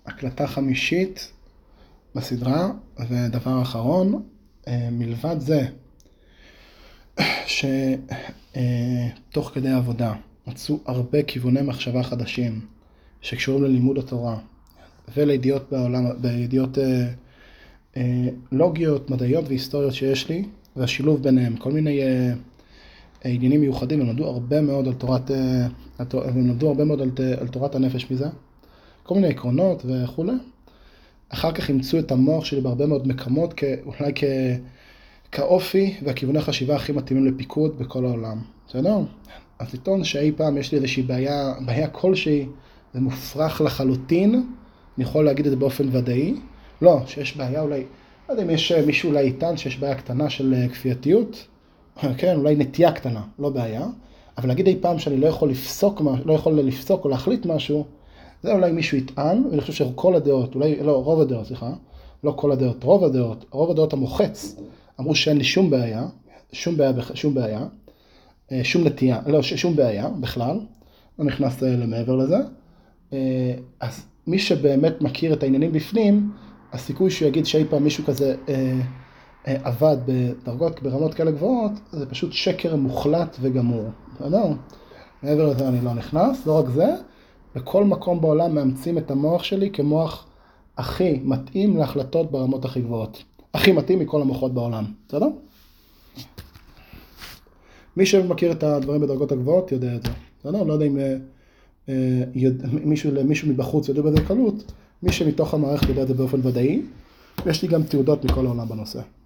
הקלטה חמישית בסדרה, ודבר אחרון, מלבד זה שתוך כדי עבודה מצאו הרבה כיווני מחשבה חדשים שקשורים ללימוד התורה ולידיעות בעולם, בידיעות לוגיות, מדעיות והיסטוריות שיש לי, והשילוב ביניהם, כל מיני עניינים מיוחדים. הם למדו הרבה מאוד על תורת הנפש מזה, כל מיני עקרונות וכו'. אחר כך ימצאו את המוח שלי בהרבה מאוד מקומות, אולי כאופי והכיווני חשיבה הכי מתאימים לפיקוד בכל העולם. בסדר? אז לטעון שאי פעם יש לי איזושהי בעיה כלשהי, זה מופרך לחלוטין, אני יכול להגיד את זה באופן ודאי. לא, שיש בעיה אולי, לא יודע אם יש מישהו אולי איתן שיש בעיה קטנה של כפייתיות, כן, אולי נטייה קטנה, לא בעיה, אבל להגיד אי פעם שאני לא יכול לפסוק או להחליט משהו, זה אולי מישהו יטען, ואני חושב שכל הדעות, אולי, לא, רוב הדעות, סליחה, לא כל הדעות, רוב הדעות המוחץ, אמרו שאין לי שום בעיה, שום נטייה, לא, שום בעיה בכלל, לא נכנס למעבר לזה. אז מי שבאמת מכיר את העניינים בפנים, הסיכוי שהוא יגיד שאי פעם מישהו כזה עבד בדרגות, ברמות כאלה גבוהות, זה פשוט שקר מוחלט וגמור. בסדר? מעבר לזה אני לא נכנס, לא רק זה, בכל מקום בעולם מאמצים את המוח שלי כמוח הכי מתאים להחלטות ברמות הכי גבוהות. הכי מתאים מכל המוחות בעולם. בסדר? מי שמכיר את הדברים בדרגות הגבוהות יודע את זה. בסדר? לא יודע אם מישהו מבחוץ יודע בזה קלות, מי שמתוך המערכת יודע את זה באופן ודאי, ויש לי גם תעודות מכל העולם בנושא.